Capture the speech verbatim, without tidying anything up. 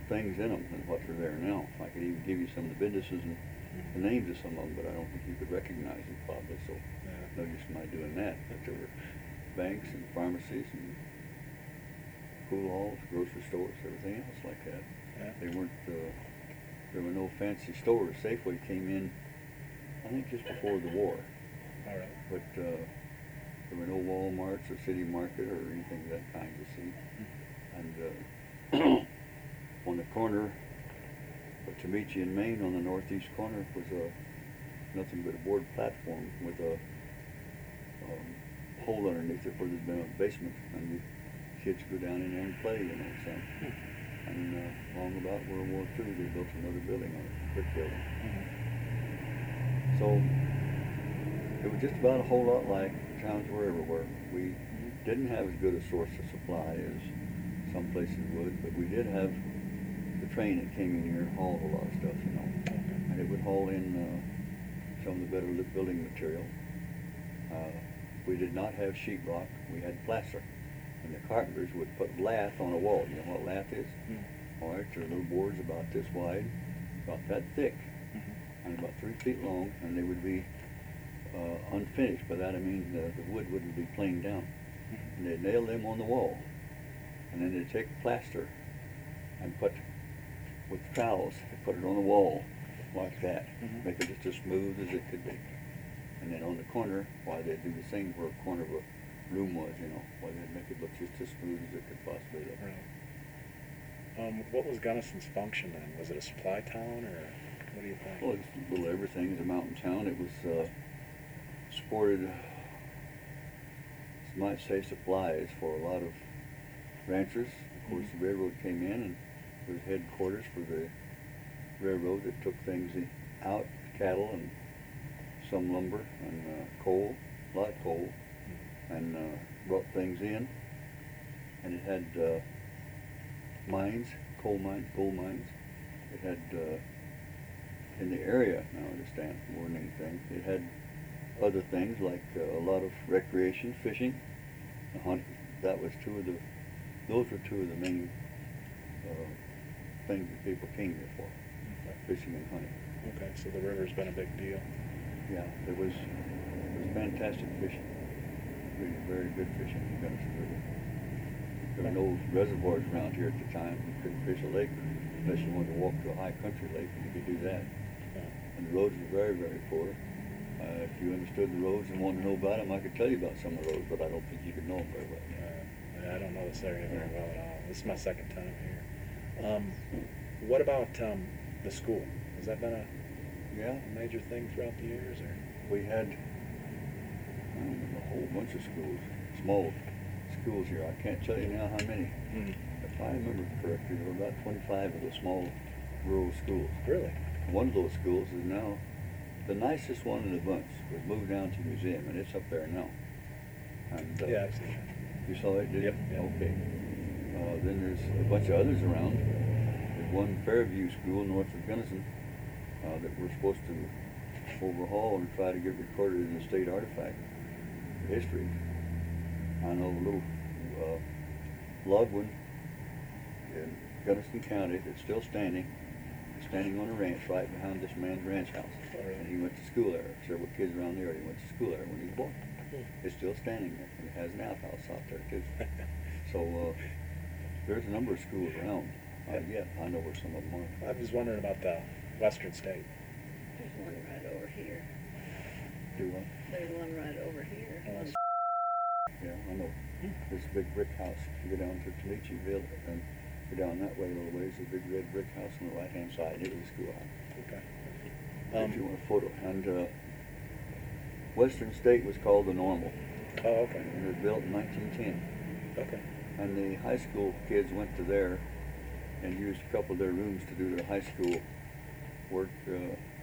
things in them than what are there now. I could even give you some of the businesses and the names of some of them, but I don't think you could recognize them probably, so Yeah. no use in my doing that. But there were banks and pharmacies and pool halls, grocery stores, everything else like that. Yeah. They weren't, uh, there were no fancy stores. Safeway came in, I think, just before the war. All right. But uh, there were no Walmarts or City Market or anything of that kind to see. And uh, on the corner of Temecula and Main, on the northeast corner, was a nothing but a board platform with a um, hole underneath it where there's been a basement, and the kids go down in there and play, you know. So, and uh, long about World War Two, they built another building on it, a brick building. Mm-hmm. So it was just about a whole lot like towns were everywhere. We didn't have as good a source of supply as some places would, but we did have the train that came in here and hauled a lot of stuff, you know. Okay. And it would haul in uh, some of the better lit building material. Uh, we did not have sheetrock, we had plaster. And the carpenters would put lath on a wall. You know what lath is? Mm-hmm. All right, they're little boards about this wide, about that thick, Mm-hmm. and about three feet long, and they would be uh, unfinished. By that I mean the, the wood wouldn't be planed down. Mm-hmm. And they'd nail them on the wall, and then they'd take plaster and put, with trowels, they put it on the wall like that, Mhm. make it just as smooth as it could be. And then on the corner, why they'd do the same where a corner of a room was, you know, why they'd make it look just as smooth as it could possibly look. Right. Um, what was Gunnison's function then? Was it a supply town, or what do you think? Well, it's a little everything. It's a mountain town. It was uh, supported, you might say, supplies for a lot of ranchers. Of course, Mhm. the railroad came in, and it was headquarters for the railroad that took things i- out, cattle and some lumber and uh, coal, a lot of coal, and uh, brought things in. And it had uh, mines, coal mines, gold mines. It had, uh, in the area, now I understand, more than anything, it had other things like uh, a lot of recreation, fishing, and hunting. That was two of the, those were two of the main uh, things that people came here for, Okay. fishing and hunting. Okay, so the river's been a big deal. Yeah, there was, it was fantastic fishing, really very good fishing in Gunnison River. There were no reservoirs around here at the time. You couldn't fish a lake unless you wanted to walk to a high country lake, and you could do that. Yeah. And the roads were very, very poor. Uh, if you understood the roads and wanted to know about them, I could tell you about some of the roads, but I don't think you could know them very well. Uh, I don't know this area very well at all. This is my second time here. Um, what about um, the school? Has that been a Yeah, major thing throughout the years, or? we had I don't know, a whole bunch of schools, small schools here. I can't tell you now how many. Mm. If I remember correctly, there were about twenty-five of the small rural schools. Really? One of those schools is now the nicest one in the bunch. Was moved down to the museum, and it's up there now. And, uh, Yeah, I've seen it. You saw it, did Yep, you? yep. Okay. Uh, then there's a bunch of others around. There's one Fairview School north of Gunnison uh, that we're supposed to overhaul and try to get recorded in the state artifact history. I know a little uh, log one in Gunnison County that's still standing. It's standing on a ranch right behind this man's ranch house. Oh, really? And he went to school there. Several kids around the area went to school there when he was born. It's still standing there, and it has an outhouse out there too. So uh, there's a number of schools around. Uh, yeah, I know where some of them are. I was wondering about the Western State. There's one right over here. Do what? There's one right over here. Oh, One's- Yeah, I know. There's a big brick house. You go down to Temecula and go down that way a little ways. There's a big red brick house on the right-hand side. It was a schoolhouse. Okay. If you want a photo. And uh, Western State was called the Normal. Oh, okay. And it was built in nineteen ten. Okay. And the high school kids went to there and used a couple of their rooms to do their high school work. Uh,